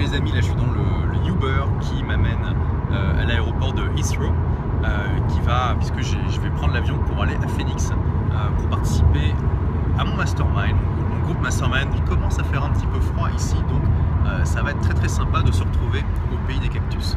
les amis, là je suis dans le Uber qui m'amène à l'aéroport de Heathrow, puisque je vais prendre l'avion pour aller à Phoenix pour participer à mon mastermind, mon groupe mastermind. Il commence à faire un petit peu froid ici, donc ça va être très très sympa de se retrouver au pays des cactus.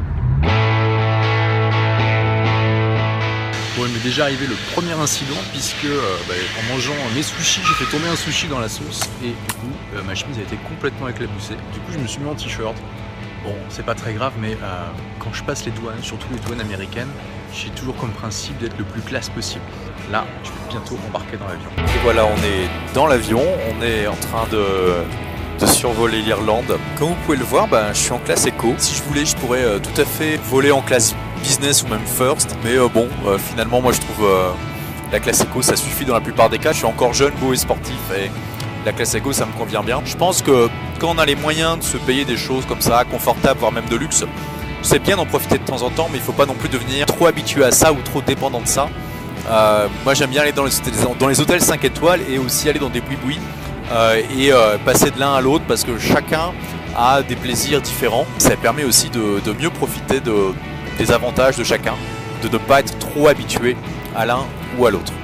Bon, il m'est déjà arrivé le premier incident puisque en mangeant mes sushis, j'ai fait tomber un sushi dans la sauce et du coup ma chemise a été complètement éclaboussée. Du coup je me suis mis en t-shirt. Bon, c'est pas très grave, mais quand je passe les douanes, surtout les douanes américaines, j'ai toujours comme principe d'être le plus classe possible. Là, je vais bientôt embarquer dans l'avion. Et voilà, on est dans l'avion, on est en train de survoler l'Irlande. Comme vous pouvez le voir, je suis en classe éco. Si je voulais, je pourrais tout à fait voler en classe business ou même first, mais finalement moi je trouve la classe éco ça suffit dans la plupart des cas. Je suis encore jeune, beau et sportif et la classe éco ça me convient bien. Je pense que quand on a les moyens de se payer des choses comme ça, confortables, voire même de luxe, c'est bien d'en profiter de temps en temps, mais il ne faut pas non plus devenir trop habitué à ça ou trop dépendant de ça. Moi j'aime bien aller dans les hôtels 5 étoiles et aussi aller dans des boui-boui et passer de l'un à l'autre parce que chacun a des plaisirs différents. Ça permet aussi de mieux profiter des avantages de chacun, de ne pas être trop habitué à l'un ou à l'autre.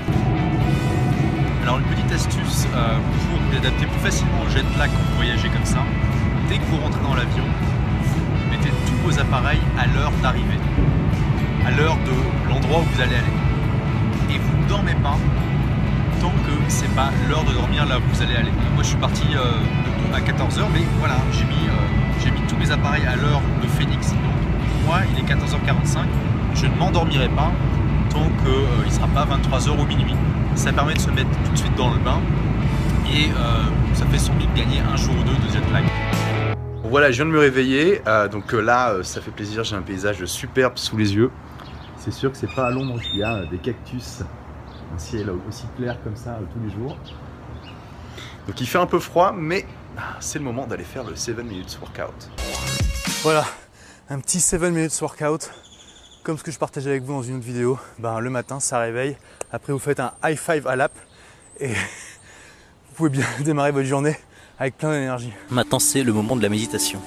Alors une petite astuce pour vous adapter plus facilement au jet lag quand vous voyagez comme ça, dès que vous rentrez dans l'avion, vous mettez tous vos appareils à l'heure d'arrivée, à l'heure de l'endroit où vous allez aller. Et vous ne dormez pas tant que c'est pas l'heure de dormir là où vous allez aller. Moi je suis parti à 14h, mais voilà, j'ai mis tous mes appareils à l'heure de Phoenix. Moi, il est 14h45, je ne m'endormirai pas tant qu'il ne sera pas 23h ou minuit. Ça permet de se mettre tout de suite dans le bain et ça fait sans doute gagner un jour ou deux de jet lag. Voilà, je viens de me réveiller, donc là ça fait plaisir, j'ai un paysage superbe sous les yeux. C'est sûr que c'est pas à Londres qu'il y a des cactus, un ciel aussi clair comme ça tous les jours. Donc il fait un peu froid, mais c'est le moment d'aller faire le 7 minutes workout. Voilà. Un petit 7 minutes workout, comme ce que je partageais avec vous dans une autre vidéo. Le matin, ça réveille. Après, vous faites un high five à l'app et vous pouvez bien démarrer votre journée avec plein d'énergie. Maintenant, c'est le moment de la méditation.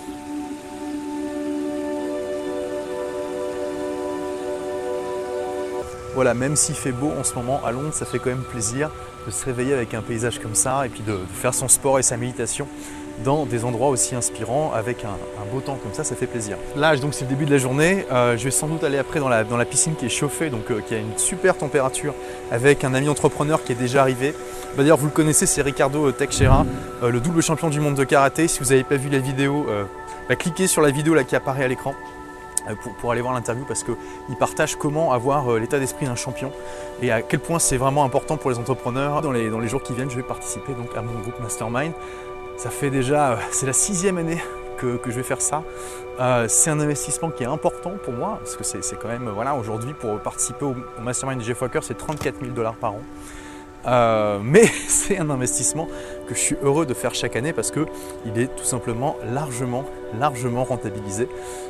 Voilà, même s'il fait beau en ce moment à Londres, ça fait quand même plaisir de se réveiller avec un paysage comme ça et puis de faire son sport et sa méditation dans des endroits aussi inspirants avec un beau temps comme ça fait plaisir. Là donc c'est le début de la journée, je vais sans doute aller après dans la piscine qui est chauffée, donc qui a une super température avec un ami entrepreneur qui est déjà arrivé. D'ailleurs vous le connaissez, c'est Ricardo Teixeira, le double champion du monde de karaté. Si vous n'avez pas vu la vidéo, cliquez sur la vidéo là qui apparaît à l'écran pour aller voir l'interview parce qu'il partage comment avoir l'état d'esprit d'un champion et à quel point c'est vraiment important pour les entrepreneurs. Dans les jours qui viennent, je vais participer donc à mon groupe Mastermind. Ça fait déjà, c'est la 6e année que je vais faire ça. C'est un investissement qui est important pour moi parce que c'est quand même, voilà, aujourd'hui pour participer au Mastermind de Jeff Walker, c'est 34 000 $ par an. Mais c'est un investissement que je suis heureux de faire chaque année parce qu'il est tout simplement largement rentabilisé.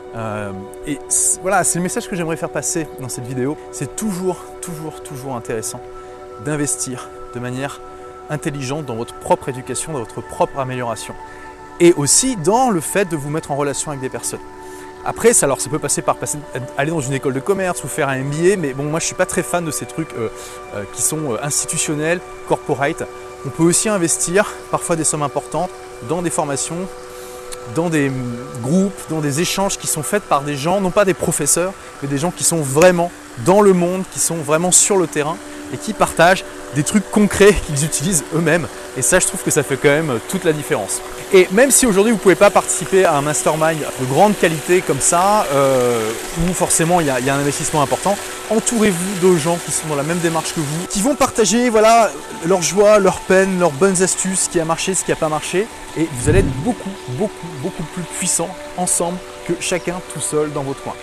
Et voilà, c'est le message que j'aimerais faire passer dans cette vidéo. C'est toujours intéressant d'investir de manière intelligente dans votre propre éducation, dans votre propre amélioration. Et aussi dans le fait de vous mettre en relation avec des personnes. Après, ça peut passer par aller dans une école de commerce ou faire un MBA, mais bon, moi je ne suis pas très fan de ces trucs qui sont institutionnels, corporate. On peut aussi investir parfois des sommes importantes dans des formations, dans des groupes, dans des échanges qui sont faits par des gens, non pas des professeurs, mais des gens qui sont vraiment dans le monde, qui sont vraiment sur le terrain et qui partagent des trucs concrets qu'ils utilisent eux-mêmes. Et ça, je trouve que ça fait quand même toute la différence. Et même si aujourd'hui vous ne pouvez pas participer à un mastermind de grande qualité comme ça, où forcément il y a un investissement important, entourez-vous de gens qui sont dans la même démarche que vous, qui vont partager leur joie, leur peine, leurs bonnes astuces, ce qui a marché, ce qui n'a pas marché. Et vous allez être beaucoup plus puissants ensemble que chacun tout seul dans votre coin.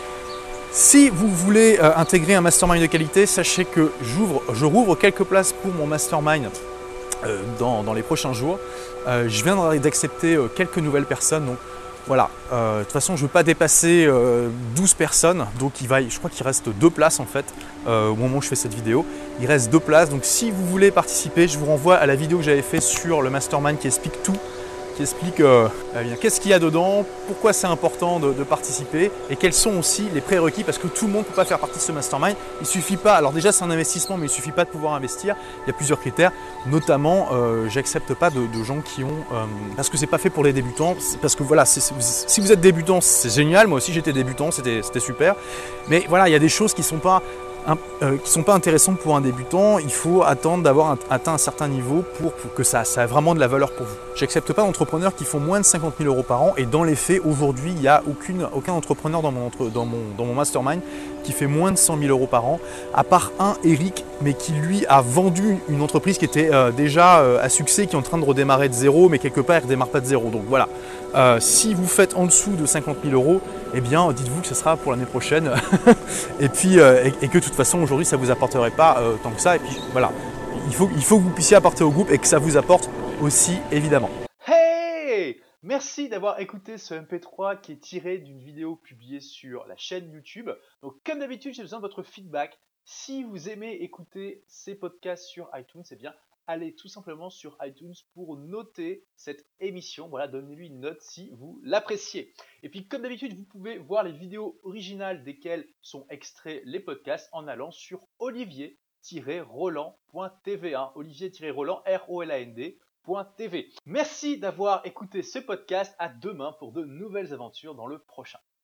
Si vous voulez intégrer un mastermind de qualité, sachez que je rouvre quelques places pour mon mastermind dans les prochains jours. Je viens d'accepter quelques nouvelles personnes. Donc voilà, de toute façon je ne veux pas dépasser 12 personnes. Donc je crois qu'il reste 2 places en fait au moment où je fais cette vidéo. Il reste 2 places. Donc si vous voulez participer, je vous renvoie à la vidéo que j'avais fait sur le mastermind qui explique tout qui explique bien, qu'est-ce qu'il y a dedans, pourquoi c'est important de participer et quels sont aussi les prérequis parce que tout le monde ne peut pas faire partie de ce mastermind. Il suffit pas, alors déjà c'est un investissement mais il ne suffit pas de pouvoir investir, il y a plusieurs critères, notamment j'accepte pas de gens qui ont, parce que c'est pas fait pour les débutants, parce que voilà, si vous êtes débutant c'est génial, moi aussi j'étais débutant, c'était super, mais voilà il y a des choses qui sont pas intéressantes pour un débutant, il faut attendre d'avoir atteint un certain niveau pour que ça a vraiment de la valeur pour vous. J'accepte pas d'entrepreneurs qui font moins de 50 000 € par an et dans les faits aujourd'hui il n'y a aucun entrepreneur dans mon mastermind qui fait moins de 100 000 € par an, à part un, Eric, mais qui lui a vendu une entreprise qui était déjà à succès, qui est en train de redémarrer de zéro, mais quelque part elle ne redémarre pas de zéro. Donc voilà, si vous faites en dessous de 50 000 €, eh bien dites-vous que ce sera pour l'année prochaine et puis et que de toute façon aujourd'hui ça ne vous apporterait pas tant que ça. Et puis voilà, il faut que vous puissiez apporter au groupe et que ça vous apporte aussi évidemment. Hey! Merci d'avoir écouté ce MP3 qui est tiré d'une vidéo publiée sur la chaîne YouTube. Donc comme d'habitude, j'ai besoin de votre feedback. Si vous aimez écouter ces podcasts sur iTunes, eh bien allez tout simplement sur iTunes pour noter cette émission. Voilà, donnez-lui une note si vous l'appréciez. Et puis comme d'habitude, vous pouvez voir les vidéos originales desquelles sont extraits les podcasts en allant sur olivier-roland.tv. Olivier-Roland, R-O-L-A-N-D. .tv. Merci d'avoir écouté ce podcast. À demain pour de nouvelles aventures dans le prochain.